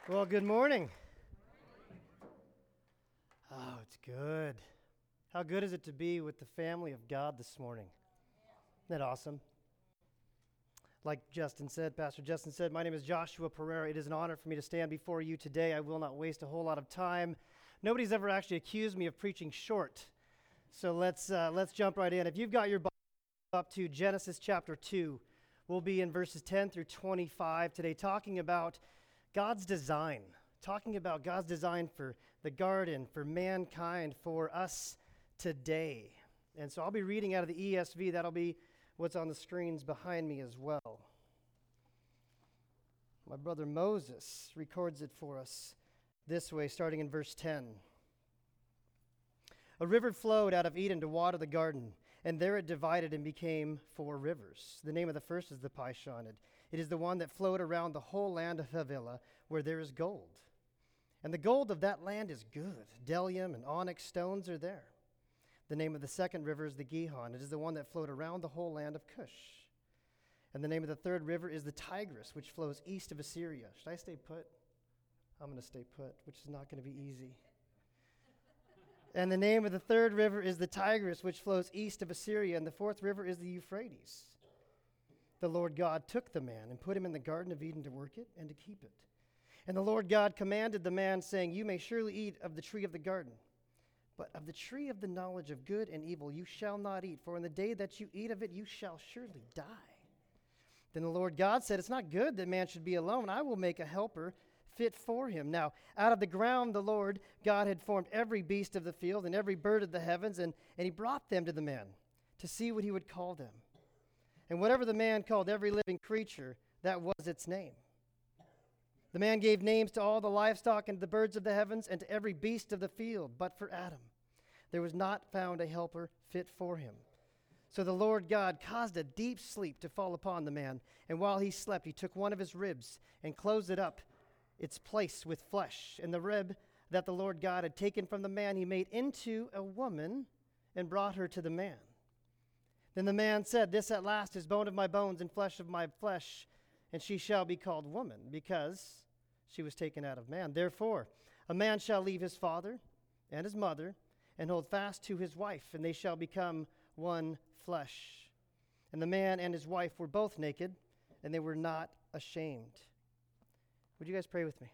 Well, good morning. Oh, it's good. How good is it to be with the family of God this morning? Isn't that awesome? Like Pastor Justin said, my name is Joshua Pereira. It is an honor for me to stand before you today. I will not waste a whole lot of time. Nobody's ever actually accused me of preaching short. So let's jump right in. If you've got your Bible up to Genesis chapter 2, we'll be in verses 10 through 25 today, talking about God's design for the garden, for mankind, for us today. And so I'll be reading out of the ESV. That'll be what's on the screens behind me as well. My brother Moses records it for us this way, starting in verse 10. A river flowed out of Eden to water the garden, and there it divided and became 4 rivers. The name of the first is the Pishon. It is the one that flowed around the whole land of Havilah, where there is gold. And the gold of that land is good. Bdellium and onyx stones are there. The name of the second river is the Gihon. It is the one that flowed around the whole land of Cush. And the name of the third river is the Tigris, which flows east of Assyria. Should I stay put? I'm going to stay put, which is not going to be easy. And the name of the third river is the Tigris, which flows east of Assyria. And the fourth river is the Euphrates. The Lord God took the man and put him in the Garden of Eden to work it and to keep it. And the Lord God commanded the man, saying, You may surely eat of the tree of the garden, but of the tree of the knowledge of good and evil you shall not eat, for in the day that you eat of it you shall surely die. Then the Lord God said, It's not good that man should be alone. I will make a helper fit for him. Now, out of the ground the Lord God had formed every beast of the field and every bird of the heavens, and he brought them to the man to see what he would call them. And whatever the man called every living creature, that was its name. The man gave names to all the livestock and the birds of the heavens and to every beast of the field. But for Adam, there was not found a helper fit for him. So the Lord God caused a deep sleep to fall upon the man. And while he slept, he took one of his ribs and closed it up, its place with flesh. And the rib that the Lord God had taken from the man, he made into a woman and brought her to the man. Then the man said, This at last is bone of my bones and flesh of my flesh, and she shall be called woman, because she was taken out of man. Therefore, a man shall leave his father and his mother, and hold fast to his wife, and they shall become one flesh. And the man and his wife were both naked, and they were not ashamed. Would you guys pray with me?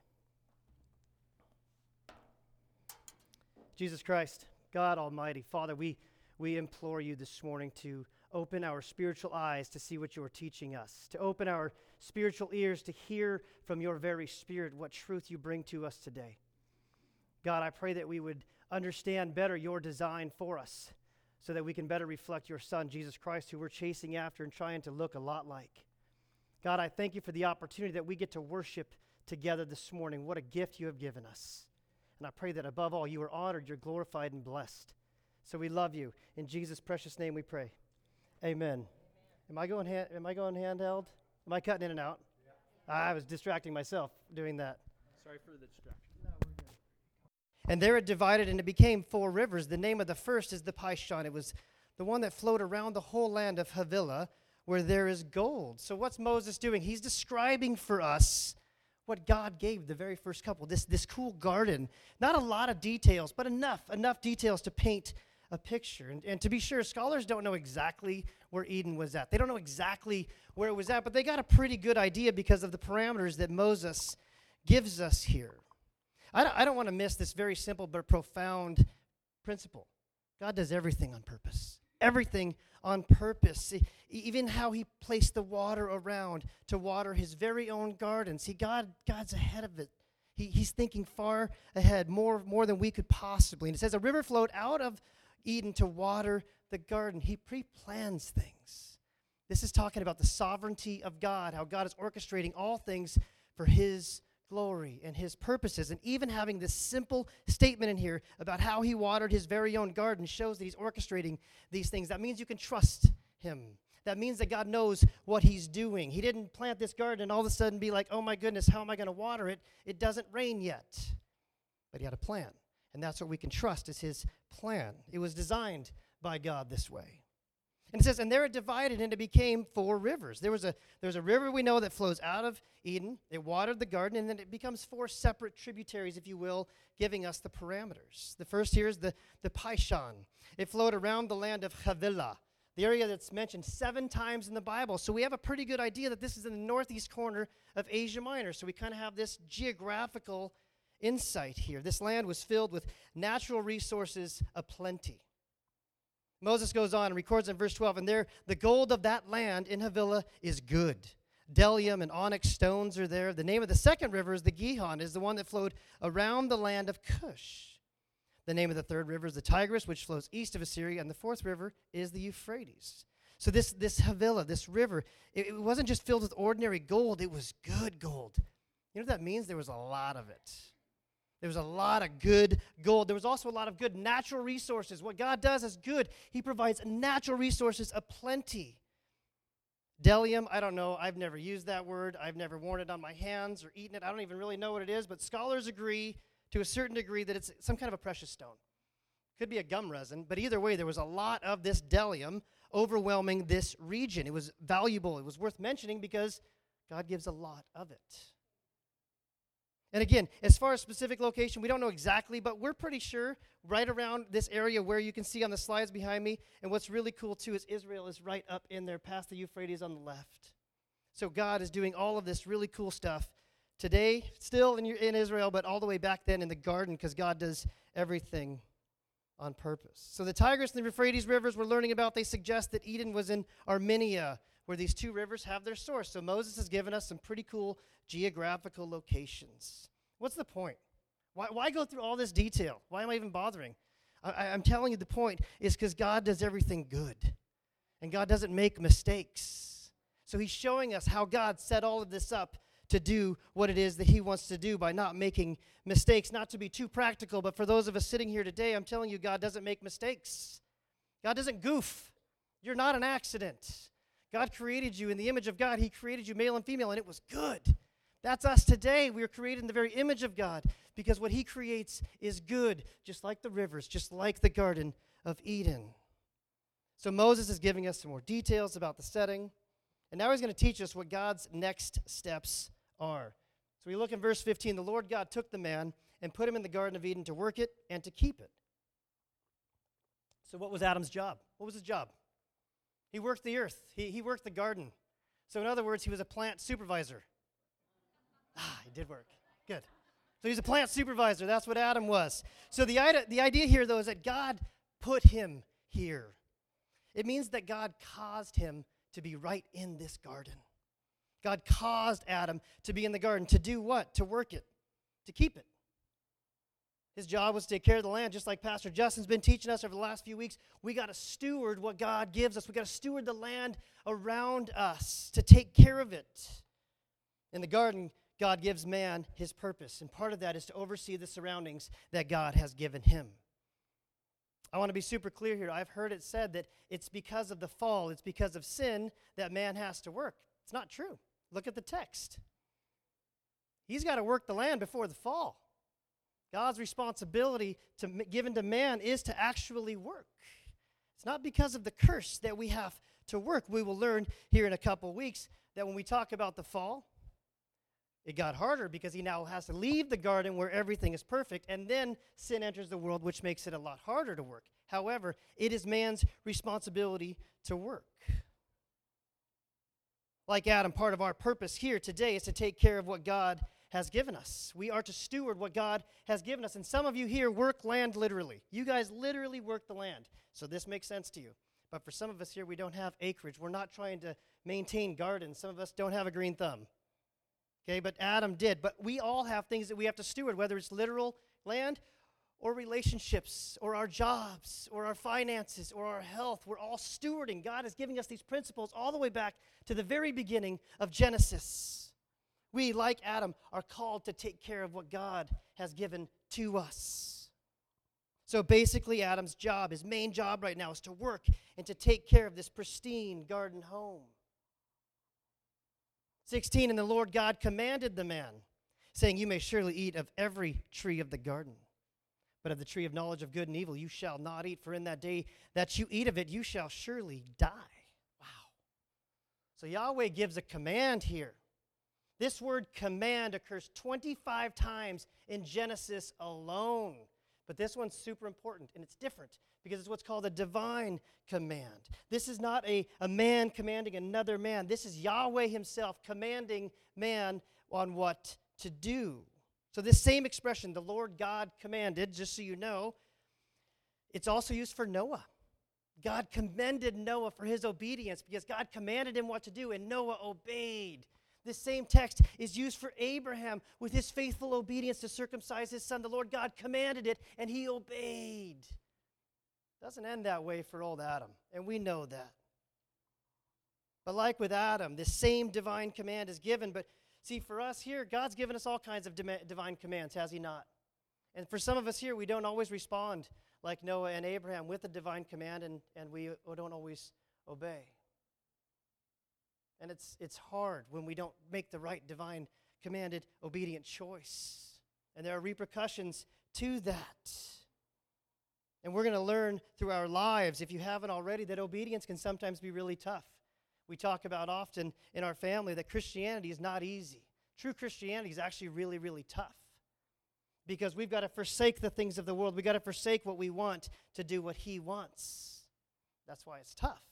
Jesus Christ, God Almighty, Father, we implore you this morning to open our spiritual eyes to see what you are teaching us, to open our spiritual ears to hear from your very Spirit what truth you bring to us today. God, I pray that we would understand better your design for us so that we can better reflect your Son, Jesus Christ, who we're chasing after and trying to look a lot like. God, I thank you for the opportunity that we get to worship together this morning. What a gift you have given us. And I pray that above all, you are honored, you're glorified and blessed. So we love you. In Jesus' precious name we pray. Amen. Am I going handheld? Am I cutting in and out? Yeah. I was distracting myself doing that. Sorry for the distraction. No, we're good. And there it divided and it became 4 rivers. The name of the first is the Pishon. It was the one that flowed around the whole land of Havilah, where there is gold. So what's Moses doing? He's describing for us what God gave the very first couple, this cool garden. Not a lot of details, but enough details to paint a picture. And to be sure, scholars don't know exactly where Eden was at. They don't know exactly where it was at, but they got a pretty good idea because of the parameters that Moses gives us here. I don't want to miss this very simple but profound principle. God does everything on purpose. Everything on purpose. Even how he placed the water around to water his very own garden. See, God's ahead of it. He's thinking far ahead, more than we could possibly. And it says a river flowed out of Eden to water the garden. He pre-plans things. This is talking about the sovereignty of God, how God is orchestrating all things for his glory and his purposes. And even having this simple statement in here about how he watered his very own garden shows that he's orchestrating these things. That means you can trust him. That means that God knows what he's doing. He didn't plant this garden and all of a sudden be like, oh my goodness, how am I going to water it? It doesn't rain yet. But he had a plan. And that's what we can trust is his plan. It was designed by God this way. And it says, and there it divided, and it became 4 rivers. There's a river we know that flows out of Eden. It watered the garden, and then it becomes 4 separate tributaries, if you will, giving us the parameters. The first here is the Pishon. It flowed around the land of Havilah, the area that's mentioned 7 times in the Bible. So we have a pretty good idea that this is in the northeast corner of Asia Minor. So we kind of have this geographical insight here. This land was filled with natural resources aplenty. Moses goes on and records in verse 12, and there the gold of that land in Havilah is good. Bdellium and onyx stones are there. The name of the second river is the Gihon, is the one that flowed around the land of Cush. The name of the third river is the Tigris, which flows east of Assyria, and the fourth river is the Euphrates. So this Havilah, this river, it wasn't just filled with ordinary gold, it was good gold. You know what that means? There was a lot of it. There was a lot of good gold. There was also a lot of good natural resources. What God does is good. He provides natural resources aplenty. Bdellium, I don't know. I've never used that word. I've never worn it on my hands or eaten it. I don't even really know what it is, but scholars agree to a certain degree that it's some kind of a precious stone. Could be a gum resin, but either way, there was a lot of this bdellium overwhelming this region. It was valuable. It was worth mentioning because God gives a lot of it. And again, as far as specific location, we don't know exactly, but we're pretty sure right around this area where you can see on the slides behind me. And what's really cool, too, is Israel is right up in there past the Euphrates on the left. So God is doing all of this really cool stuff today, still in Israel, but all the way back then in the garden, because God does everything on purpose. So the Tigris and the Euphrates rivers we're learning about, they suggest that Eden was in Armenia, where these 2 rivers have their source. So Moses has given us some pretty cool geographical locations. What's the point? Why go through all this detail? Why am I even bothering? I'm telling you the point is because God does everything good. And God doesn't make mistakes. So he's showing us how God set all of this up to do what it is that he wants to do by not making mistakes. Not to be too practical, but for those of us sitting here today, I'm telling you, God doesn't make mistakes. God doesn't goof. You're not an accident. God created you in the image of God. He created you male and female, and it was good. That's us today. We are created in the very image of God because what he creates is good, just like the rivers, just like the Garden of Eden. So Moses is giving us some more details about the setting, and now he's going to teach us what God's next steps are. So we look in verse 15. The Lord God took the man and put him in the Garden of Eden to work it and to keep it. So what was Adam's job? What was his job? He worked the earth. He worked the garden. So in other words, he was a plant supervisor. He did work. Good. So he's a plant supervisor. That's what Adam was. So the idea here, though, is that God put him here. It means that God caused him to be right in this garden. God caused Adam to be in the garden. To do what? To work it. To keep it. His job was to take care of the land, just like Pastor Justin's been teaching us over the last few weeks. We got to steward what God gives us. We got to steward the land around us, to take care of it. In the garden, God gives man his purpose, and part of that is to oversee the surroundings that God has given him. I want to be super clear here. I've heard it said that it's because of the fall, it's because of sin that man has to work. It's not true. Look at the text. He's got to work the land before the fall. God's responsibility given to man is to actually work. It's not because of the curse that we have to work. We will learn here in a couple weeks that when we talk about the fall, it got harder because he now has to leave the garden where everything is perfect, and then sin enters the world, which makes it a lot harder to work. However, it is man's responsibility to work. Like Adam, part of our purpose here today is to take care of what God has given us. We are to steward what God has given us. And some of you here work land literally. You guys literally work the land. So this makes sense to you. But for some of us here, we don't have acreage. We're not trying to maintain gardens. Some of us don't have a green thumb. Okay, but Adam did. But we all have things that we have to steward, whether it's literal land or relationships or our jobs or our finances or our health. We're all stewarding. God is giving us these principles all the way back to the very beginning of Genesis. We, like Adam, are called to take care of what God has given to us. So basically, Adam's job, his main job right now, is to work and to take care of this pristine garden home. 16, and the Lord God commanded the man, saying, "You may surely eat of every tree of the garden, But of the tree of knowledge of good and evil you shall not eat, for in that day that you eat of it, you shall surely die. Wow. So Yahweh gives a command here. This word command occurs 25 times in Genesis alone. But this one's super important, and it's different because it's what's called a divine command. This is not a man commanding another man. This is Yahweh himself commanding man on what to do. So this same expression, the Lord God commanded, just so you know, it's also used for Noah. God commended Noah for his obedience because God commanded him what to do, and Noah obeyed. This same text is used for Abraham with his faithful obedience to circumcise his son. The Lord God commanded it, and he obeyed. Doesn't end that way for old Adam, and we know that. But like with Adam, this same divine command is given. But see, for us here, God's given us all kinds of divine commands, has he not? And for some of us here, we don't always respond like Noah and Abraham with a divine command, and we don't always obey. And it's hard when we don't make the right divine commanded obedient choice. And there are repercussions to that. And we're going to learn through our lives, if you haven't already, that obedience can sometimes be really tough. We talk about often in our family that Christianity is not easy. True Christianity is actually really, really tough. Because we've got to forsake the things of the world. We've got to forsake what we want to do what he wants. That's why it's tough.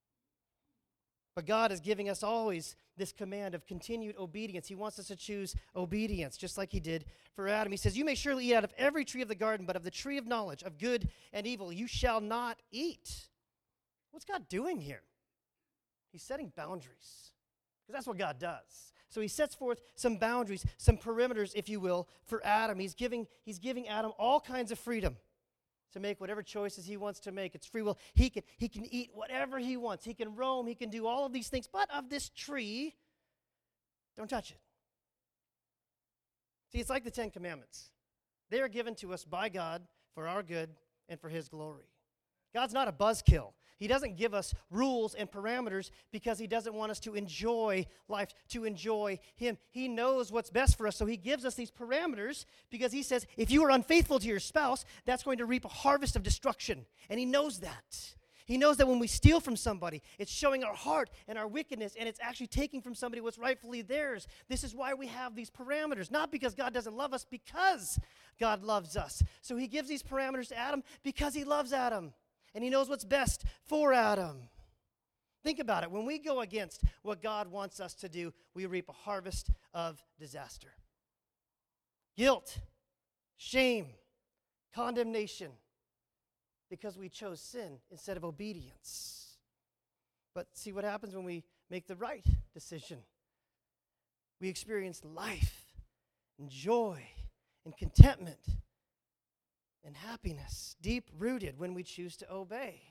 But God is giving us always this command of continued obedience. He wants us to choose obedience, just like he did for Adam. He says, you may surely eat out of every tree of the garden, but of the tree of knowledge of good and evil you shall not eat. What's God doing here? He's setting boundaries, because that's what God does. So he sets forth some boundaries, some perimeters, if you will, for Adam. He's giving Adam all kinds of freedom to make whatever choices he wants to make. It's free will. He can eat whatever he wants. He can roam. He can do all of these things. But of this tree, don't touch it. See, it's like the Ten Commandments. They are given to us by God for our good and for his glory. God's not a buzzkill. He doesn't give us rules and parameters because he doesn't want us to enjoy life, to enjoy him. He knows what's best for us, so he gives us these parameters because he says, if you are unfaithful to your spouse, that's going to reap a harvest of destruction. And he knows that. He knows that when we steal from somebody, it's showing our heart and our wickedness, and it's actually taking from somebody what's rightfully theirs. This is why we have these parameters, not because God doesn't love us, because God loves us. So he gives these parameters to Adam because he loves Adam. And he knows what's best for Adam. Think about it. When we go against what God wants us to do, we reap a harvest of disaster. Guilt, shame, condemnation, because we chose sin instead of obedience. But see what happens when we make the right decision. We experience life and joy and contentment and happiness, deep-rooted when we choose to obey.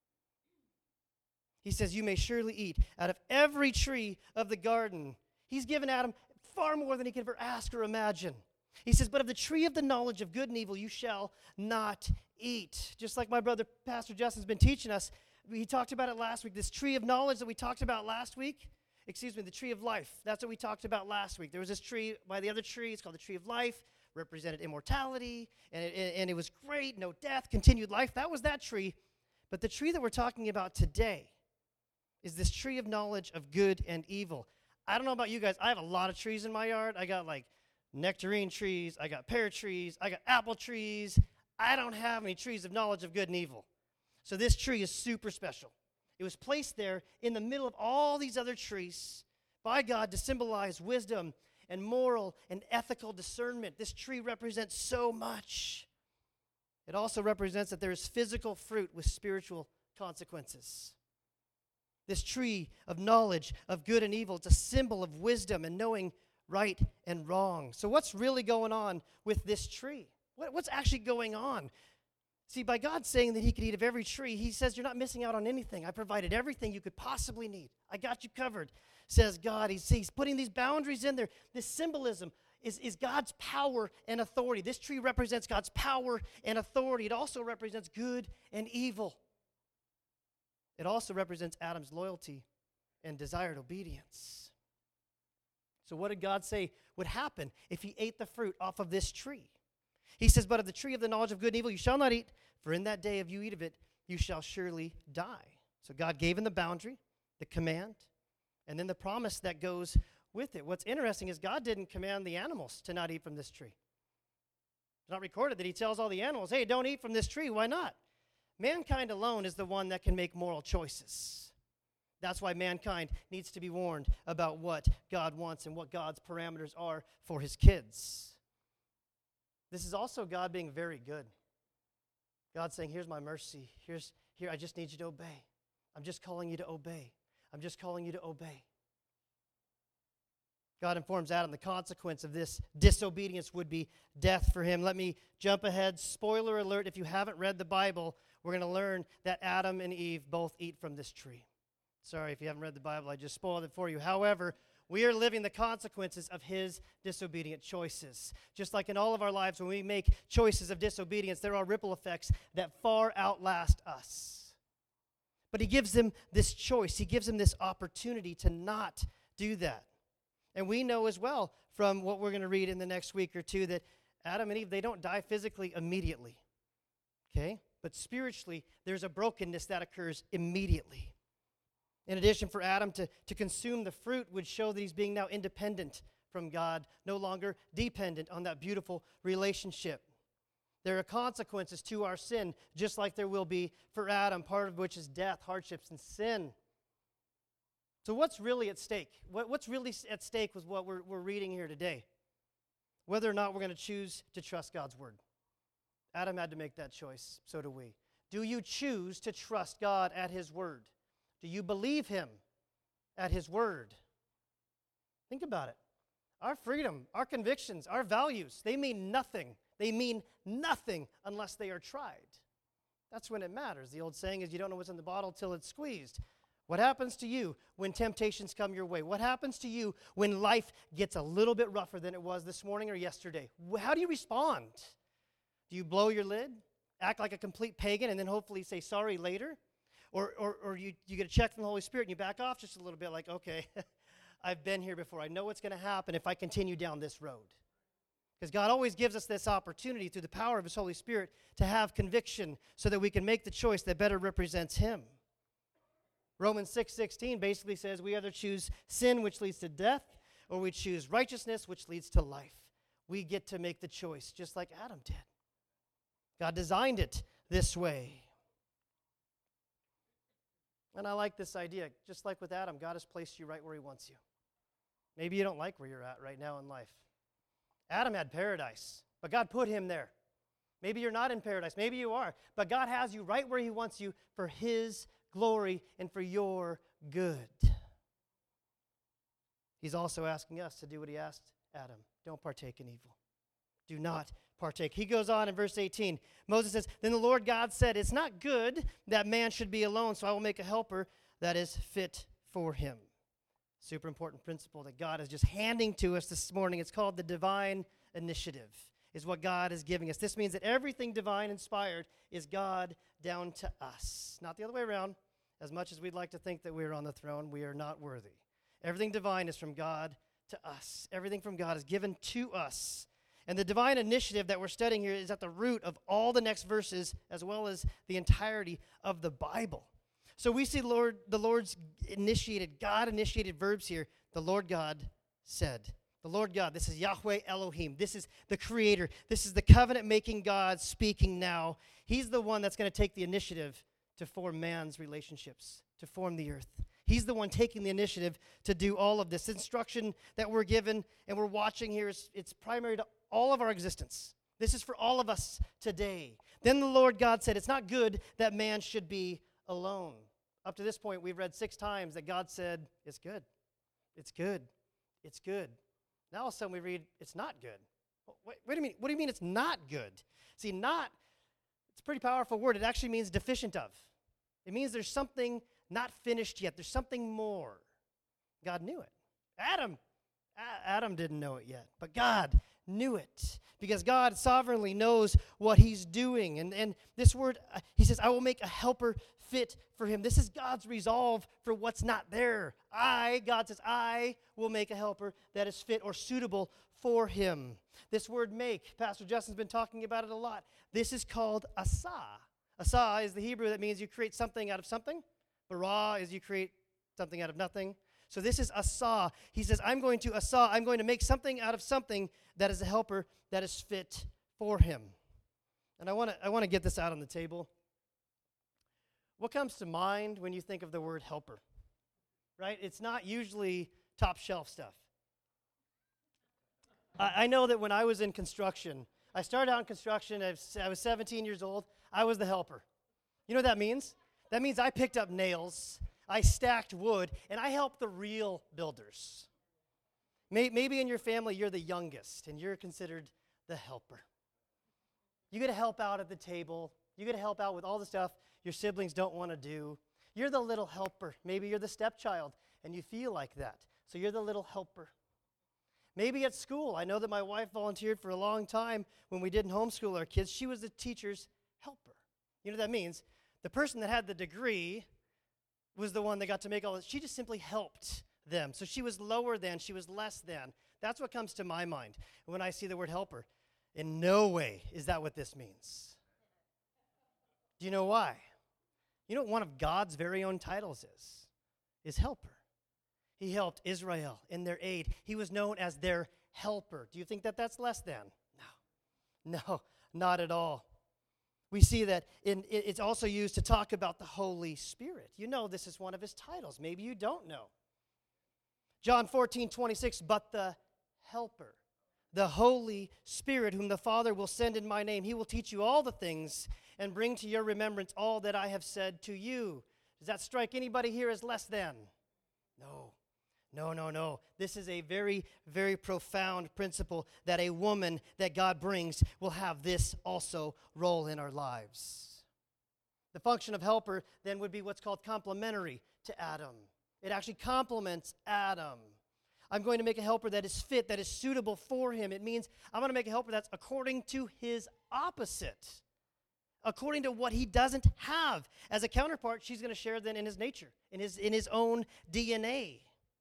He says, you may surely eat out of every tree of the garden. He's given Adam far more than he could ever ask or imagine. He says, but of the tree of the knowledge of good and evil you shall not eat. Just like my brother, Pastor Justin's been teaching us, he talked about it last week. This tree of knowledge that we talked about last week, the tree of life. That's what we talked about last week. There was this tree by the other tree. It's called the tree of life. Represented immortality, and it was great, no death, continued life. That was that tree. But the tree that we're talking about today is this tree of knowledge of good and evil. I don't know about you guys. I have a lot of trees in my yard. I got like nectarine trees. I got pear trees. I got apple trees. I don't have any trees of knowledge of good and evil. So this tree is super special. It was placed there in the middle of all these other trees by God to symbolize wisdom and moral and ethical discernment. This tree represents so much. It also represents that there is physical fruit with spiritual consequences. This tree of knowledge of good and evil, it's a symbol of wisdom and knowing right and wrong. So what's really going on with this tree? What's actually going on? See, by God saying that he could eat of every tree, he says you're not missing out on anything. I provided everything you could possibly need. I got you covered, says God. He's putting these boundaries in there. This symbolism is God's power and authority. This tree represents God's power and authority. It also represents good and evil. It also represents Adam's loyalty and desired obedience. So what did God say would happen if he ate the fruit off of this tree? He says, but of the tree of the knowledge of good and evil you shall not eat, for in that day if you eat of it, you shall surely die. So God gave him the boundary, the command, and then the promise that goes with it. What's interesting is God didn't command the animals to not eat from this tree. It's not recorded that he tells all the animals, hey, don't eat from this tree. Why not? Mankind alone is the one that can make moral choices. That's why mankind needs to be warned about what God wants and what God's parameters are for his kids. This is also God being very good. God saying, here's my mercy. Here, I just need you to obey. I'm just calling you to obey. I'm just calling you to obey. God informs Adam the consequence of this disobedience would be death for him. Let me jump ahead. Spoiler alert, if you haven't read the Bible, we're going to learn that Adam and Eve both eat from this tree. Sorry if you haven't read the Bible, I just spoiled it for you. However, we are living the consequences of his disobedient choices. Just like in all of our lives, when we make choices of disobedience, there are ripple effects that far outlast us. But he gives them this choice. He gives them this opportunity to not do that. And we know as well from what we're going to read in the next week or two that Adam and Eve, they don't die physically immediately. Okay? But spiritually, there's a brokenness that occurs immediately. In addition, for Adam to consume the fruit would show that he's being now independent from God, no longer dependent on that beautiful relationship. There are consequences to our sin, just like there will be for Adam, part of which is death, hardships, and sin. So what's really at stake? What's really at stake with what we're reading here today? Whether or not we're going to choose to trust God's word. Adam had to make that choice, so do we. Do you choose to trust God at his word? Do you believe him at his word? Think about it. Our freedom, our convictions, our values, they mean nothing. They mean nothing unless they are tried. That's when it matters. The old saying is you don't know what's in the bottle till it's squeezed. What happens to you when temptations come your way? What happens to you when life gets a little bit rougher than it was this morning or yesterday? How do you respond? Do you blow your lid, act like a complete pagan, and then hopefully say sorry later? Or you get a check from the Holy Spirit and you back off just a little bit like, okay, I've been here before. I know what's going to happen if I continue down this road. Because God always gives us this opportunity through the power of his Holy Spirit to have conviction so that we can make the choice that better represents him. Romans 6:16 basically says we either choose sin, which leads to death, or we choose righteousness, which leads to life. We get to make the choice, just like Adam did. God designed it this way. And I like this idea. Just like with Adam, God has placed you right where he wants you. Maybe you don't like where you're at right now in life. Adam had paradise, but God put him there. Maybe you're not in paradise. Maybe you are. But God has you right where he wants you for his glory and for your good. He's also asking us to do what he asked Adam. Don't partake in evil. Do not partake. He goes on in verse 18. Moses says, then the Lord God said, it's not good that man should be alone, so I will make a helper that is fit for him. Super important principle that God is just handing to us this morning. It's called the divine initiative, is what God is giving us. This means that everything divine inspired is God down to us. Not the other way around. As much as we'd like to think that we're on the throne, we are not worthy. Everything divine is from God to us. Everything from God is given to us. And the divine initiative that we're studying here is at the root of all the next verses, as well as the entirety of the Bible. So we see the Lord's initiated, God-initiated verbs here. The Lord God said. The Lord God, this is Yahweh Elohim. This is the Creator. This is the covenant-making God speaking now. He's the one that's going to take the initiative to form man's relationships, to form the earth. He's the one taking the initiative to do all of this. Instruction that we're given and we're watching here, it's primary to all of our existence. This is for all of us today. Then the Lord God said, it's not good that man should be alone. Up to this point, we've read 6 times that God said, it's good. It's good. It's good. Now all of a sudden we read, it's not good. Wait a minute. What do you mean it's not good? See, not, it's a pretty powerful word. It actually means deficient of. It means there's something not finished yet. There's something more. God knew it. Adam didn't know it yet, but God knew it because God sovereignly knows what he's doing. And this word, he says, I will make a helper fit for him. This is God's resolve for what's not there. God says, I will make a helper that is fit or suitable for him. This word make, Pastor Justin's been talking about it a lot. This is called asah. Asah is the Hebrew that means you create something out of something. Bara is you create something out of nothing. So this is asah. He says, I'm going to make something out of something that is a helper that is fit for him. And I want to get this out on the table. What comes to mind when you think of the word helper? Right? It's not usually top shelf stuff. I know that when I was in construction, I started out in construction, I was 17 years old, I was the helper. You know what that means? That means I picked up nails, I stacked wood, and I helped the real builders. Maybe in your family you're the youngest, and you're considered the helper. You get to help out at the table. You get to help out with all the stuff your siblings don't want to do. You're the little helper. Maybe you're the stepchild, and you feel like that. So you're the little helper. Maybe at school. I know that my wife volunteered for a long time when we didn't homeschool our kids. She was the teacher's helper. You know what that means? The person that had the degree was the one that got to make all this. She just simply helped them. So she was lower than, she was less than. That's what comes to my mind when I see the word helper. In no way is that what this means. Do you know why? You know what one of God's very own titles is helper. He helped Israel in their aid. He was known as their helper. Do you think that that's less than? No, not at all. We see that it's also used to talk about the Holy Spirit. You know this is one of his titles. Maybe you don't know. John 14:26, but the helper, the Holy Spirit, whom the Father will send in my name, he will teach you all the things and bring to your remembrance all that I have said to you. Does that strike anybody here as less than? No. This is a very, very profound principle that a woman that God brings will have this also role in our lives. The function of helper then would be what's called complementary to Adam. It actually complements Adam. I'm going to make a helper that is fit, that is suitable for him. It means I'm going to make a helper that's according to his opposite, according to what he doesn't have. As a counterpart, she's going to share then in his nature, in his own DNA.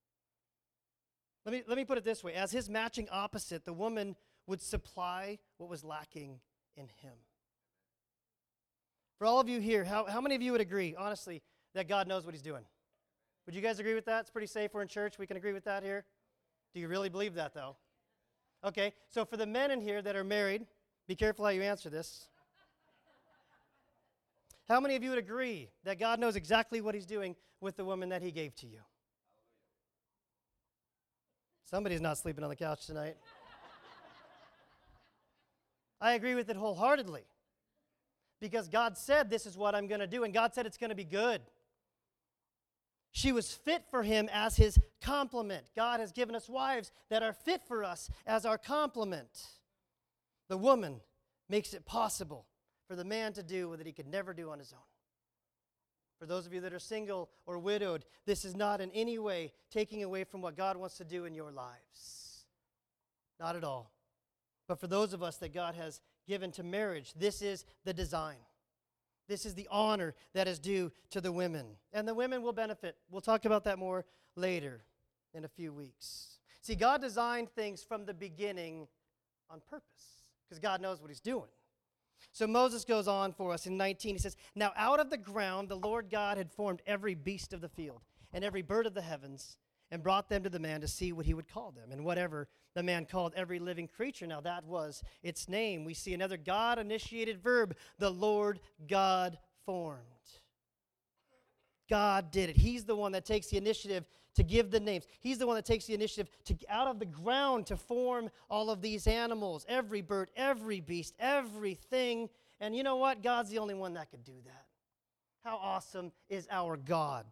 Let me put it this way. As his matching opposite, the woman would supply what was lacking in him. For all of you here, how many of you would agree, honestly, that God knows what he's doing? Would you guys agree with that? It's pretty safe. We're in church. We can agree with that here. Do you really believe that, though? Okay, so for the men in here that are married, be careful how you answer this. How many of you would agree that God knows exactly what he's doing with the woman that he gave to you? Somebody's not sleeping on the couch tonight. I agree with it wholeheartedly because God said this is what I'm going to do, and God said it's going to be good. She was fit for him as his complement. God has given us wives that are fit for us as our complement. The woman makes it possible for the man to do what he could never do on his own. For those of you that are single or widowed, this is not in any way taking away from what God wants to do in your lives. Not at all. But for those of us that God has given to marriage, this is the design. This is the honor that is due to the women. And the women will benefit. We'll talk about that more later in a few weeks. See, God designed things from the beginning on purpose because God knows what he's doing. So Moses goes on for us in 19. He says, now out of the ground the Lord God had formed every beast of the field and every bird of the heavens and brought them to the man to see what he would call them. And whatever the man called every living creature, now that was its name. We see another God-initiated verb, the Lord God formed. God did it. He's the one that takes the initiative to give the names. He's the one that takes the initiative to out of the ground to form all of these animals, every bird, every beast, everything. And you know what? God's the only one that could do that. How awesome is our God?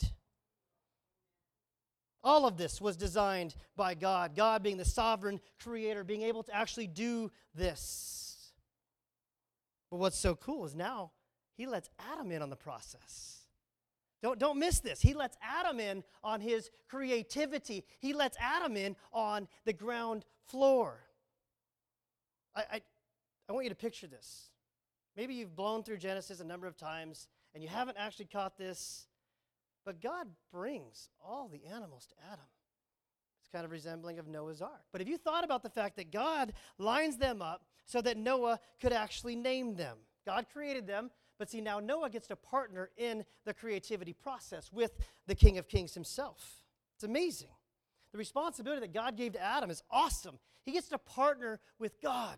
All of this was designed by God. God being the sovereign creator, being able to actually do this. But what's so cool is now he lets Adam in on the process. Don't miss this. He lets Adam in on his creativity. He lets Adam in on the ground floor. I want you to picture this. Maybe you've blown through Genesis a number of times and you haven't actually caught this, but God brings all the animals to Adam. kind of resembling of Noah's Ark. But have you thought about the fact that God lines them up so that Noah could actually name them? God created them, but see, now Noah gets to partner in the creativity process with the King of Kings himself. It's amazing. The responsibility that God gave to Adam is awesome. He gets to partner with God.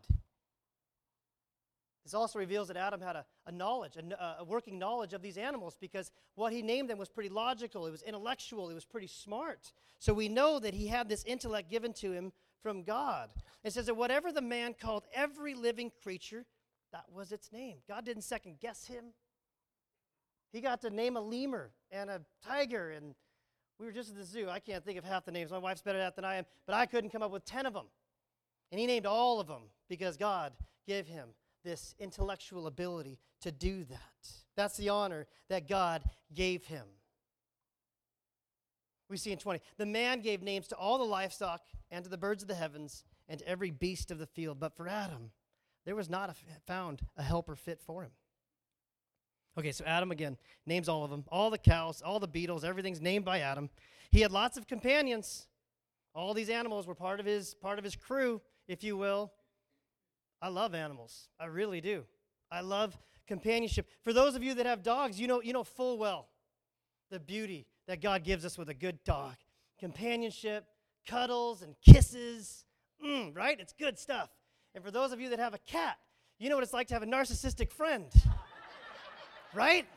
This also reveals that Adam had a knowledge, a working knowledge of these animals, because what he named them was pretty logical, it was intellectual, it was pretty smart. So we know that he had this intellect given to him from God. It says that whatever the man called every living creature, that was its name. God didn't second guess him. He got to name a lemur and a tiger, and we were just at the zoo. I can't think of half the names. My wife's better at that than I am, but I couldn't come up with 10 of them. And he named all of them because God gave him this intellectual ability to do that. That's the honor that God gave him. We see in 20, the man gave names to all the livestock and to the birds of the heavens and to every beast of the field. But for Adam, there was not found a helper fit for him. Okay, so Adam again names all of them, all the cows, all the beetles, everything's named by Adam. He had lots of companions. All these animals were part of his crew, if you will. I love animals. I really do. I love companionship. For those of you that have dogs, you know full well the beauty that God gives us with a good dog. Companionship, cuddles, and kisses. Right? It's good stuff. And for those of you that have a cat, you know what it's like to have a narcissistic friend. Right?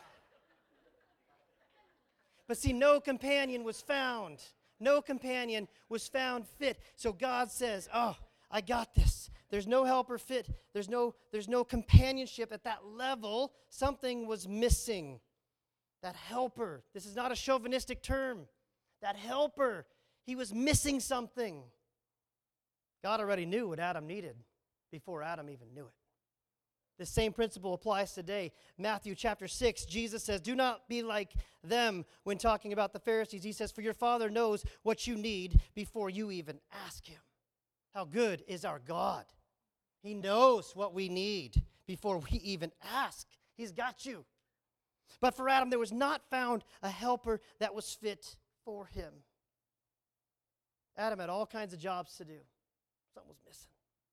But see, no companion was found. No companion was found fit. So God says, oh, I got this. There's no helper fit. There's no companionship at that level. Something was missing. That helper. This is not a chauvinistic term. That helper. He was missing something. God already knew what Adam needed before Adam even knew it. The same principle applies today. Matthew chapter 6, Jesus says, do not be like them when talking about the Pharisees. He says, for your Father knows what you need before you even ask him. How good is our God? He knows what we need before we even ask. He's got you. But for Adam, there was not found a helper that was fit for him. Adam had all kinds of jobs to do. Something was missing.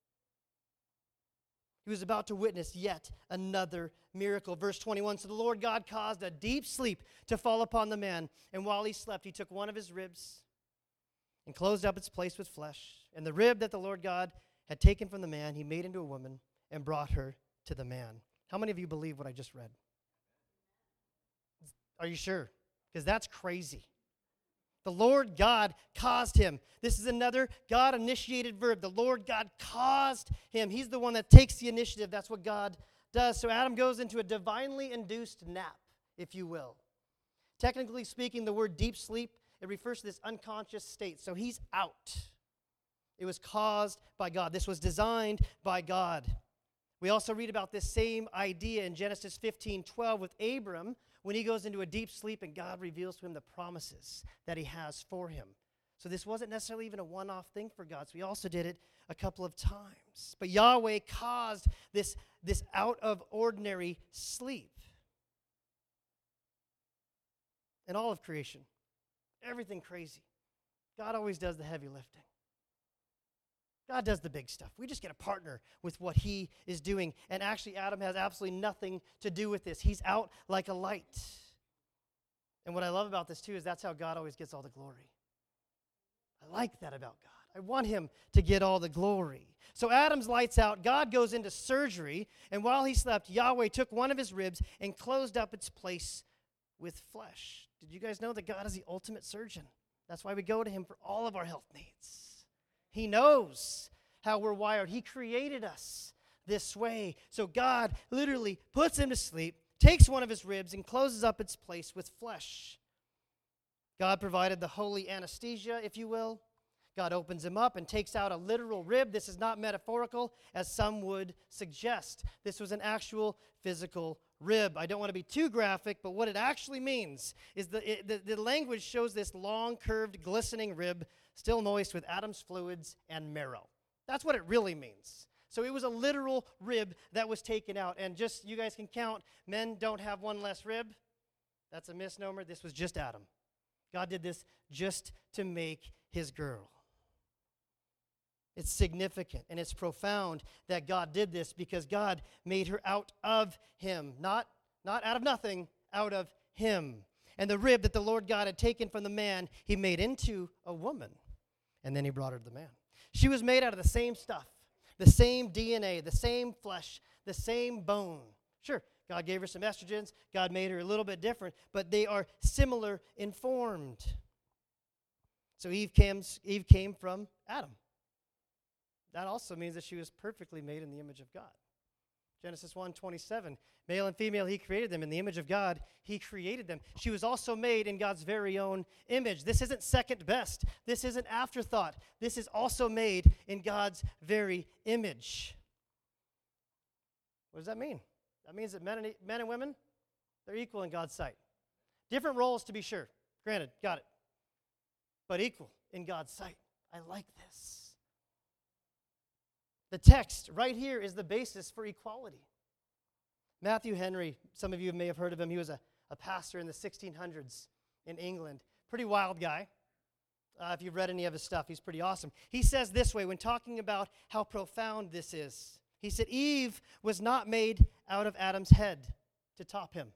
He was about to witness yet another miracle. Verse 21, so the Lord God caused a deep sleep to fall upon the man, and while he slept, he took one of his ribs and closed up its place with flesh. And the rib that the Lord God had taken from the man, he made into a woman and brought her to the man. How many of you believe what I just read? Are you sure? Because that's crazy. The Lord God caused him. This is another God-initiated verb. The Lord God caused him. He's the one that takes the initiative. That's what God does. So Adam goes into a divinely induced nap, if you will. Technically speaking, the word deep sleep, it refers to this unconscious state. So he's out. It was caused by God. This was designed by God. We also read about this same idea in Genesis 15:12 with Abram, when he goes into a deep sleep and God reveals to him the promises that he has for him. So this wasn't necessarily even a one-off thing for God. So he also did it a couple of times. But Yahweh caused this out-of-ordinary sleep. In all of creation, everything crazy. God always does the heavy lifting. God does the big stuff. We just get to partner with what he is doing. And actually, Adam has absolutely nothing to do with this. He's out like a light. And what I love about this, too, is that's how God always gets all the glory. I like that about God. I want him to get all the glory. So Adam's lights out. God goes into surgery. And while he slept, Yahweh took one of his ribs and closed up its place with flesh. Did you guys know that God is the ultimate surgeon? That's why we go to him for all of our health needs. He knows how we're wired. He created us this way. So God literally puts him to sleep, takes one of his ribs, and closes up its place with flesh. God provided the holy anesthesia, if you will. God opens him up and takes out a literal rib. This is not metaphorical, as some would suggest. This was an actual physical rib. I don't want to be too graphic, but what it actually means is the language shows this long, curved, glistening rib, still moist with Adam's fluids and marrow. That's what it really means. So it was a literal rib that was taken out. And just, you guys can count, men don't have one less rib. That's a misnomer. This was just Adam. God did this just to make his girl. It's significant and it's profound that God did this because God made her out of him. Not out of nothing, out of him. And the rib that the Lord God had taken from the man, he made into a woman. And then he brought her to the man. She was made out of the same stuff, the same DNA, the same flesh, the same bone. Sure, God gave her some estrogens. God made her a little bit different, but they are similar in form. So Eve came from Adam. That also means that she was perfectly made in the image of God. Genesis 1:27, male and female, he created them. In the image of God, he created them. She was also made in God's very own image. This isn't second best. This isn't afterthought. This is also made in God's very image. What does that mean? That means that men and women, they're equal in God's sight. Different roles, to be sure. Granted, got it. But equal in God's sight. I like this. The text right here is the basis for equality. Matthew Henry, some of you may have heard of him. He was a pastor in the 1600s in England. Pretty wild guy. If you've read any of his stuff, he's pretty awesome. He says this way when talking about how profound this is. He said, Eve was not made out of Adam's head to top him.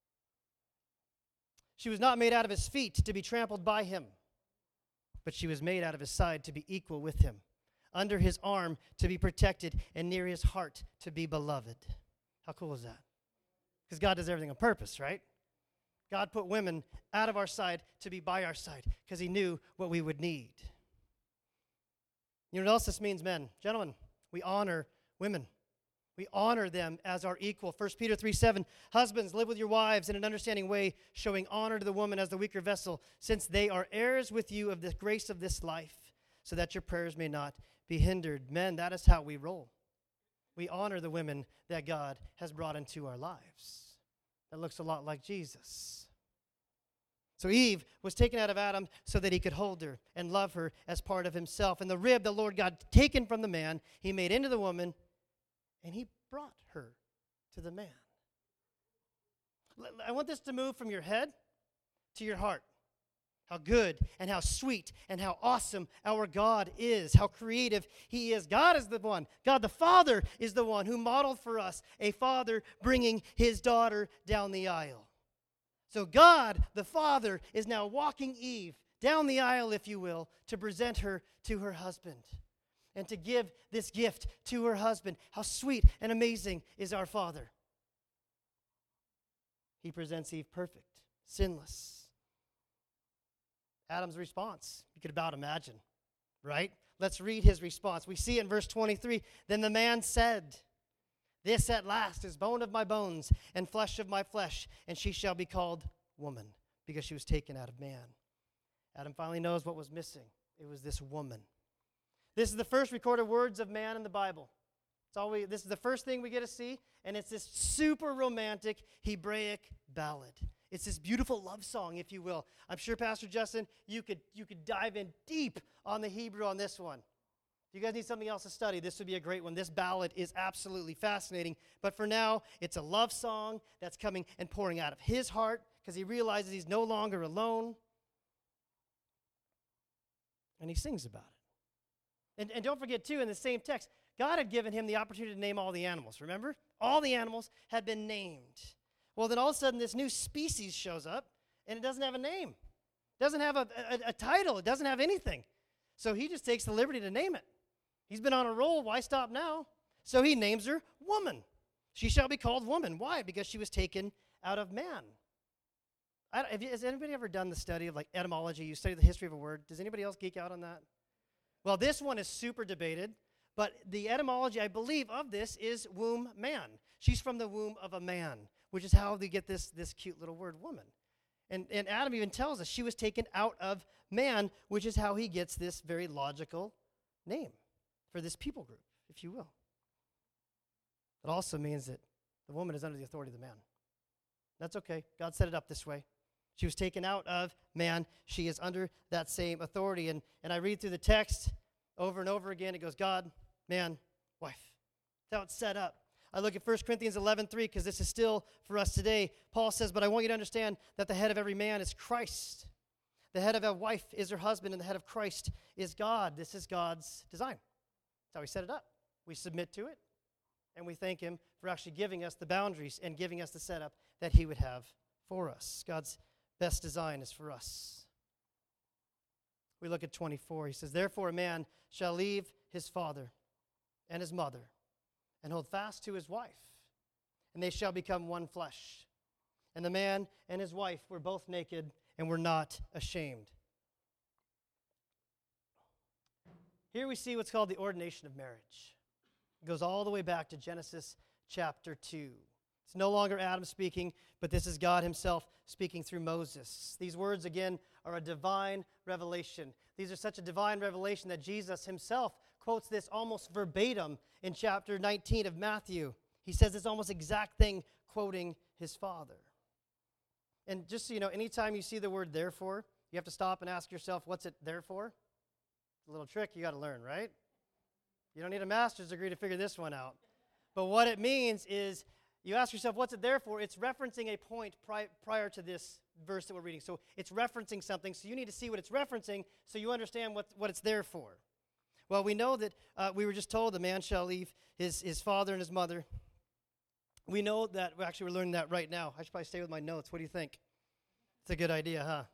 She was not made out of his feet to be trampled by him. But she was made out of his side to be equal with him, under his arm to be protected, and near his heart to be beloved. How cool is that? Because God does everything on purpose, right? God put women out of our side to be by our side because he knew what we would need. You know what else this means, men? Gentlemen, we honor women. We honor them as our equal. 1 Peter 3:7, husbands, live with your wives in an understanding way, showing honor to the woman as the weaker vessel, since they are heirs with you of the grace of this life, so that your prayers may not be hindered. Men, that is how we roll. We honor the women that God has brought into our lives. That looks a lot like Jesus. So Eve was taken out of Adam so that he could hold her and love her as part of himself. And the rib the Lord God taken from the man, he made into the woman, and he brought her to the man. I want this to move from your head to your heart. How good and how sweet and how awesome our God is, how creative he is. God is the one, God the Father is the one who modeled for us a father bringing his daughter down the aisle. So God the Father is now walking Eve down the aisle, if you will, to present her to her husband and to give this gift to her husband. How sweet and amazing is our Father. He presents Eve perfect, sinless. Adam's response, you could about imagine, right? Let's read his response. We see in verse 23, then the man said, this at last is bone of my bones and flesh of my flesh, and she shall be called woman, because she was taken out of man. Adam finally knows what was missing. It was this woman. This is the first recorded words of man in the Bible. This is the first thing we get to see, and it's this super romantic Hebraic ballad. It's this beautiful love song, if you will. I'm sure, Pastor Justin, you could dive in deep on the Hebrew on this one. If you guys need something else to study, this would be a great one. This ballad is absolutely fascinating. But for now, it's a love song that's coming and pouring out of his heart because he realizes he's no longer alone. And he sings about it. And don't forget, too, in the same text, God had given him the opportunity to name all the animals, remember? All the animals had been named. Well, then all of a sudden, this new species shows up, and it doesn't have a name. It doesn't have a title. It doesn't have anything. So he just takes the liberty to name it. He's been on a roll. Why stop now? So he names her woman. She shall be called woman. Why? Because she was taken out of man. Has anybody ever done the study of like etymology? You study the history of a word. Does anybody else geek out on that? Well, this one is super debated, but the etymology, I believe, of this is womb man. She's from the womb of a man, which is how they get this cute little word, woman. And Adam even tells us she was taken out of man, which is how he gets this very logical name for this people group, if you will. It also means that the woman is under the authority of the man. That's okay. God set it up this way. She was taken out of man. She is under that same authority. And I read through the text over and over again. It goes God, man, wife. That's how it's set up. I look at 1 Corinthians 11:3 because this is still for us today. Paul says, but I want you to understand that the head of every man is Christ. The head of a wife is her husband, and the head of Christ is God. This is God's design. That's how he set it up. We submit to it, and we thank him for actually giving us the boundaries and giving us the setup that he would have for us. God's best design is for us. We look at 24. He says, therefore a man shall leave his father and his mother and hold fast to his wife, and they shall become one flesh. And the man and his wife were both naked and were not ashamed. Here we see what's called the ordination of marriage. It goes all the way back to Genesis chapter 2. It's no longer Adam speaking, but this is God himself speaking through Moses. These words, again, are a divine revelation. These are such a divine revelation that Jesus himself quotes this almost verbatim in chapter 19 of Matthew. He says this almost exact thing, quoting his Father. And just so you know, anytime you see the word therefore, you have to stop and ask yourself, what's it there for? It's a little trick you got to learn, right? You don't need a master's degree to figure this one out. But what it means is, you ask yourself, what's it there for? It's referencing a point prior to this verse that we're reading. So it's referencing something, so you need to see what it's referencing so you understand what it's there for. Well, we know that we were just told the man shall leave his father and his mother. We know that, we're learning that right now. I should probably stay with my notes. What do you think? It's a good idea, huh?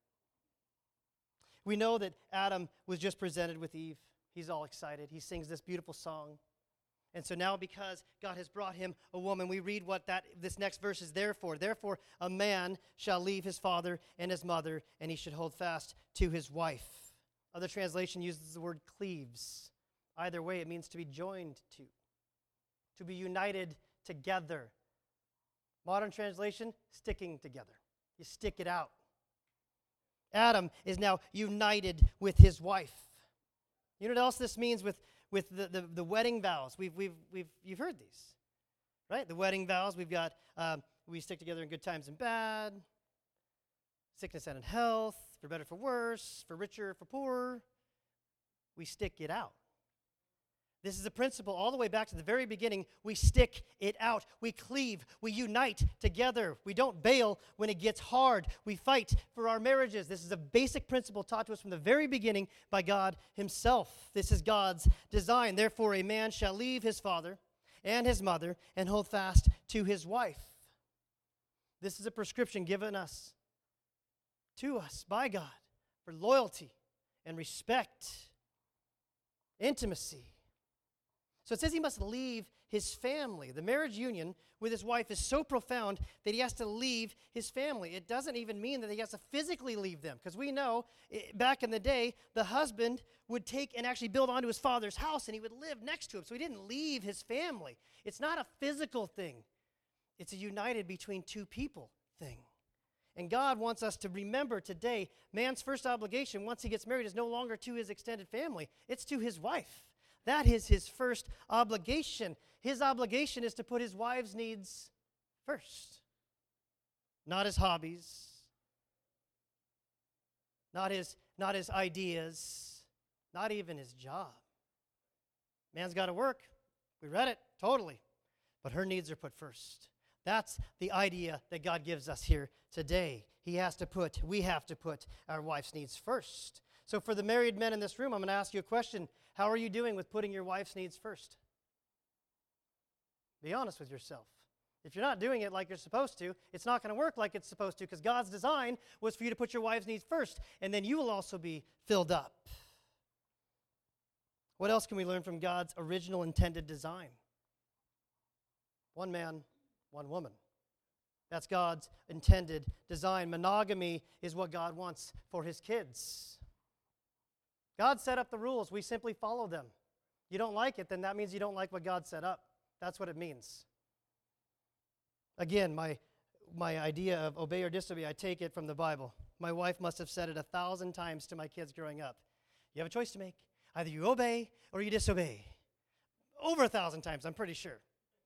We know that Adam was just presented with Eve. He's all excited. He sings this beautiful song. And so now because God has brought him a woman, we read what this next verse is there for. Therefore, a man shall leave his father and his mother, and he should hold fast to his wife. Other translation uses the word cleaves. Either way, it means to be joined to be united together. Modern translation, sticking together. You stick it out. Adam is now united with his wife. You know what else this means with the wedding vows? You've heard these, right? The wedding vows, we've got, we stick together in good times and bad, sickness and in health, for better, for worse, for richer, for poorer. We stick it out. This is a principle all the way back to the very beginning. We stick it out. We cleave. We unite together. We don't bail when it gets hard. We fight for our marriages. This is a basic principle taught to us from the very beginning by God himself. This is God's design. Therefore, a man shall leave his father and his mother and hold fast to his wife. This is a prescription given to us by God for loyalty and respect, intimacy. So it says he must leave his family. The marriage union with his wife is so profound that he has to leave his family. It doesn't even mean that he has to physically leave them, because we know back in the day, the husband would take and actually build onto his father's house, and he would live next to him. So he didn't leave his family. It's not a physical thing. It's a united between two people thing. And God wants us to remember today, man's first obligation once he gets married is no longer to his extended family. It's to his wife. That is his first obligation. His obligation is to put his wife's needs first. Not his hobbies, not his ideas, not even his job. Man's got to work. We read it, totally. But her needs are put first. That's the idea that God gives us here today. We have to put our wife's needs first. So for the married men in this room, I'm going to ask you a question. How are you doing with putting your wife's needs first? Be honest with yourself. If you're not doing it like you're supposed to, it's not going to work like it's supposed to, because God's design was for you to put your wife's needs first, and then you will also be filled up. What else can we learn from God's original intended design? One man, one woman. That's God's intended design. Monogamy is what God wants for his kids. God set up the rules. We simply follow them. You don't like it, then that means you don't like what God set up. That's what it means. Again, my idea of obey or disobey, I take it from the Bible. My wife must have said it 1,000 times to my kids growing up. You have a choice to make. Either you obey or you disobey. Over 1,000 times, I'm pretty sure.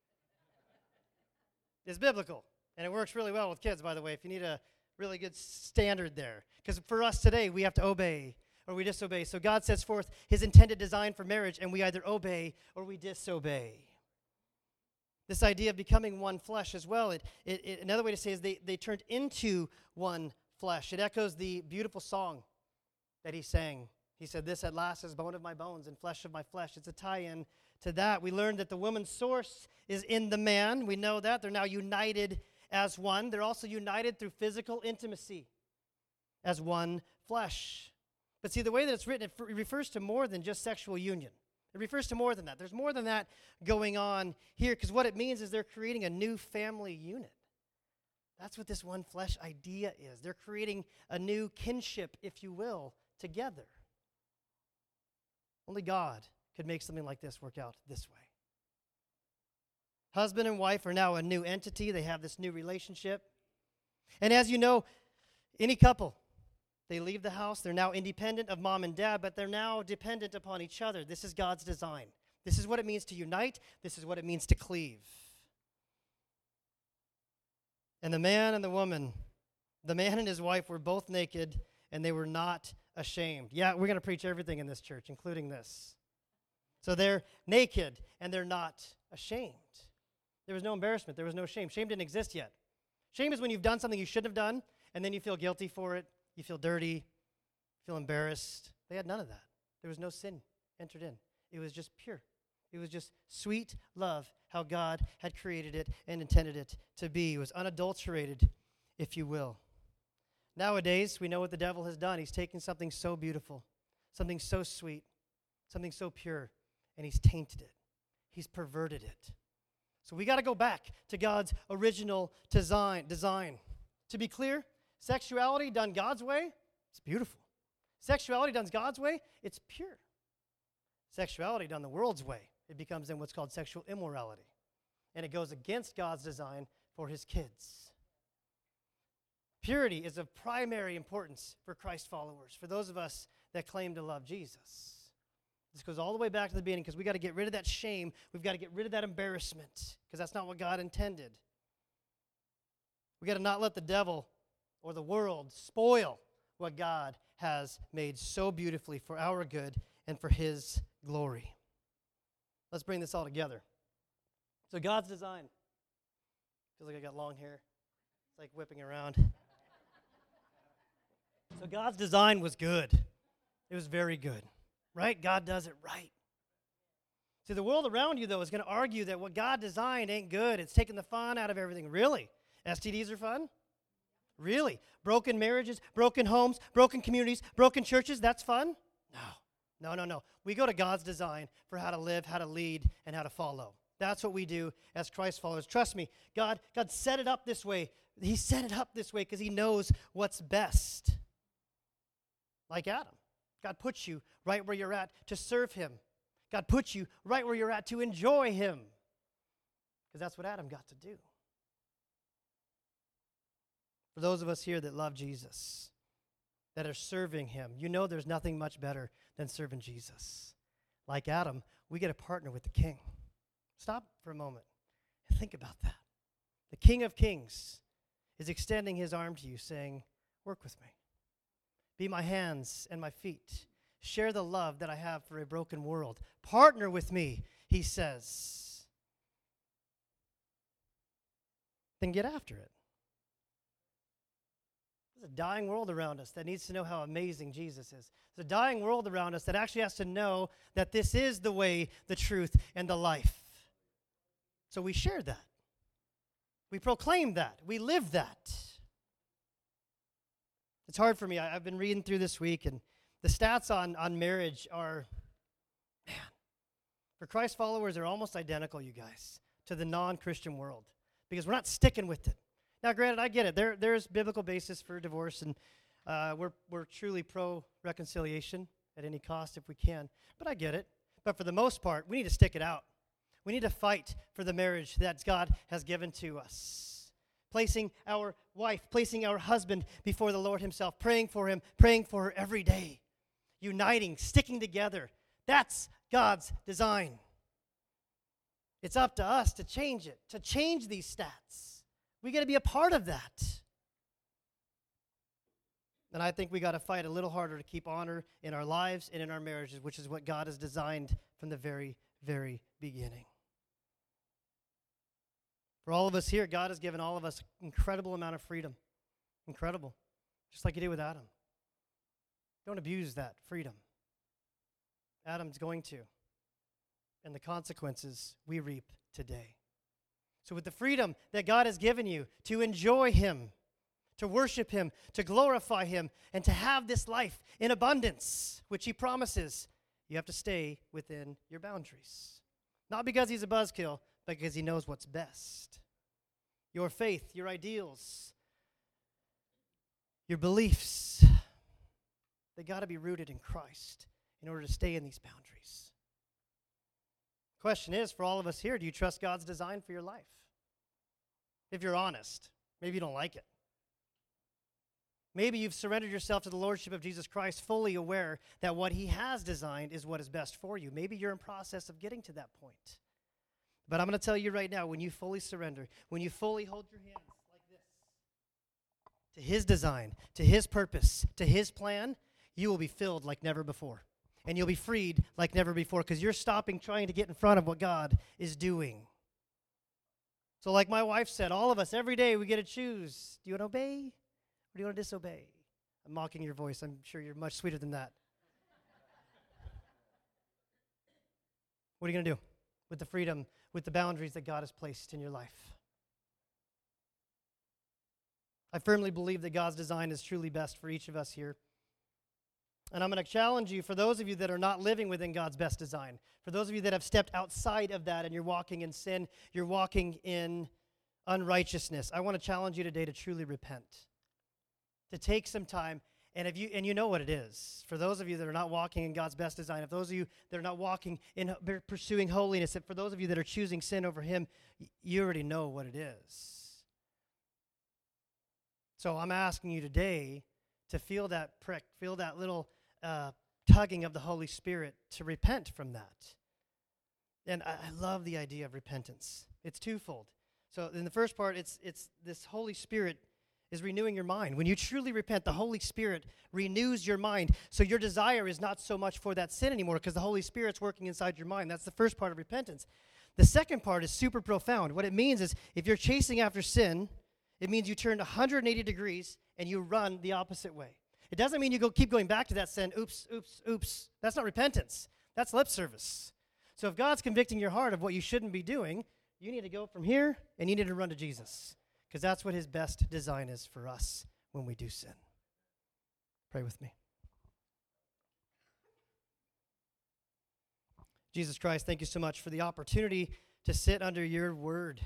It's biblical. And it works really well with kids, by the way, if you need a really good standard there. Because for us today, we have to obey or we disobey. So God sets forth his intended design for marriage, and we either obey or we disobey. This idea of becoming one flesh as well, another way to say it is they turned into one flesh. It echoes the beautiful song that he sang He said, this at last is bone of my bones and flesh of my flesh. It's a tie-in to that. We learned that the woman's source is in the man. We know that. They're now united as one. They're also united through physical intimacy as one flesh. But see, the way that it's written, it refers to more than just sexual union. It refers to more than that. There's more than that going on here, because what it means is they're creating a new family unit. That's what this one flesh idea is. They're creating a new kinship, if you will, together. Only God could make something like this work out this way. Husband and wife are now a new entity. They have this new relationship. And as you know, any couple, they leave the house. They're now independent of mom and dad, but they're now dependent upon each other. This is God's design. This is what it means to unite. This is what it means to cleave. And the man and the woman, the man and his wife were both naked, and they were not ashamed. Yeah, we're going to preach everything in this church, including this. So they're naked, and they're not ashamed. There was no embarrassment. There was no shame. Shame didn't exist yet. Shame is when you've done something you shouldn't have done, and then you feel guilty for it. You feel dirty. You feel embarrassed. They had none of that. There was no sin entered in. It was just pure. It was just sweet love, how God had created it and intended it to be. It was unadulterated, if you will. Nowadays, we know what the devil has done. He's taken something so beautiful, something so sweet, something so pure, and he's tainted it. He's perverted it. So we got to go back to God's original design. To be clear, sexuality done God's way, it's beautiful. Sexuality done God's way, it's pure. Sexuality done the world's way, it becomes then what's called sexual immorality. And it goes against God's design for his kids. Purity is of primary importance for Christ followers, for those of us that claim to love Jesus. This goes all the way back to the beginning because we got to get rid of that shame. We've got to get rid of that embarrassment because that's not what God intended. We got to not let the devil or the world spoil what God has made so beautifully for our good and for his glory. Let's bring this all together. So God's design. Feels like I got long hair. It's like whipping around. So God's design was good. It was very good, right? God does it right. See, the world around you, though, is going to argue that what God designed ain't good. It's taking the fun out of everything. Really? STDs are fun? Really? Broken marriages, broken homes, broken communities, broken churches, that's fun? No. We go to God's design for how to live, how to lead, and how to follow. That's what we do as Christ followers. Trust me, God set it up this way. He set it up this way because he knows what's best. Like Adam. God puts you right where you're at to serve him. God puts you right where you're at to enjoy him. Because that's what Adam got to do. For those of us here that love Jesus, that are serving him, you know there's nothing much better than serving Jesus. Like Adam, we get to partner with the King. Stop for a moment and think about that. The King of Kings is extending his arm to you saying, work with me. Be my hands and my feet. Share the love that I have for a broken world. Partner with me, he says. Then get after it. There's a dying world around us that needs to know how amazing Jesus is. There's a dying world around us that actually has to know that this is the way, the truth, and the life. So we share that. We proclaim that. We live that. It's hard for me. I've been reading through this week, and the stats on marriage are, man, for Christ followers, they're almost identical, you guys, to the non-Christian world because we're not sticking with it. Now, granted, I get it. There's biblical basis for divorce, and we're truly pro-reconciliation at any cost if we can, but I get it. But for the most part, we need to stick it out. We need to fight for the marriage that God has given to us. Placing our wife, placing our husband before the Lord himself, praying for him, praying for her every day, uniting, sticking together. That's God's design. It's up to us to change it, to change these stats. We got to be a part of that. And I think we got to fight a little harder to keep honor in our lives and in our marriages, which is what God has designed from the very, very beginning. For all of us here, God has given all of us an incredible amount of freedom. Incredible. Just like he did with Adam. Don't abuse that freedom. Adam's going to. And the consequences we reap today. So with the freedom that God has given you to enjoy him, to worship him, to glorify him, and to have this life in abundance, which he promises, you have to stay within your boundaries. Not because he's a buzzkill, but because he knows what's best. Your faith, your ideals, your beliefs, they got to be rooted in Christ in order to stay in these boundaries. Question is, for all of us here, do you trust God's design for your life? If you're honest, maybe you don't like it. Maybe you've surrendered yourself to the lordship of Jesus Christ, fully aware that what he has designed is what is best for you. Maybe you're in process of getting to that point. But I'm going to tell you right now, when you fully surrender, when you fully hold your hands like this to his design, to his purpose, to his plan, you will be filled like never before. And you'll be freed like never before because you're stopping trying to get in front of what God is doing. So like my wife said, all of us, every day we get to choose. Do you want to obey or do you want to disobey? I'm mocking your voice. I'm sure you're much sweeter than that. What are you going to do with the freedom, with the boundaries that God has placed in your life? I firmly believe that God's design is truly best for each of us here. And I'm going to challenge you, for those of you that are not living within God's best design, for those of you that have stepped outside of that and you're walking in sin, you're walking in unrighteousness, I want to challenge you today to truly repent, to take some time. And if you know what it is. For those of you that are not walking in God's best design, if those of you that are not walking in pursuing holiness, if for those of you that are choosing sin over him, you already know what it is. So I'm asking you today to feel that prick, feel that little tugging of the Holy Spirit to repent from that. And I love the idea of repentance. It's twofold. So in the first part, it's this Holy Spirit is renewing your mind. When you truly repent, the Holy Spirit renews your mind. So your desire is not so much for that sin anymore because the Holy Spirit's working inside your mind. That's the first part of repentance. The second part is super profound. What it means is if you're chasing after sin, it means you turn 180 degrees and you run the opposite way. It doesn't mean you keep going back to that sin, oops. That's not repentance. That's lip service. So if God's convicting your heart of what you shouldn't be doing, you need to go from here and you need to run to Jesus because that's what his best design is for us when we do sin. Pray with me. Jesus Christ, thank you so much for the opportunity to sit under your word.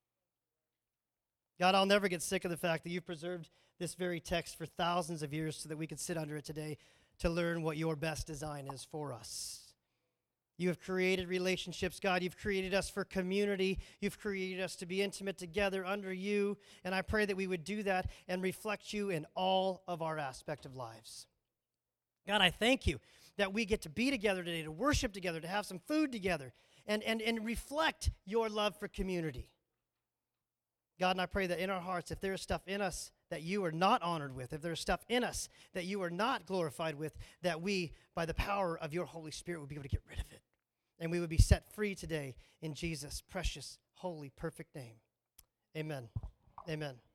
God, I'll never get sick of the fact that you've preserved this very text for thousands of years so that we could sit under it today to learn what your best design is for us. You have created relationships, God. You've created us for community. You've created us to be intimate together under you. And I pray that we would do that and reflect you in all of our aspect of lives. God, I thank you that we get to be together today, to worship together, to have some food together, and reflect your love for community. God, and I pray that in our hearts, if there is stuff in us that you are not honored with, if there is stuff in us that you are not glorified with, that we, by the power of your Holy Spirit, would be able to get rid of it. And we would be set free today in Jesus' precious, holy, perfect name. Amen. Amen.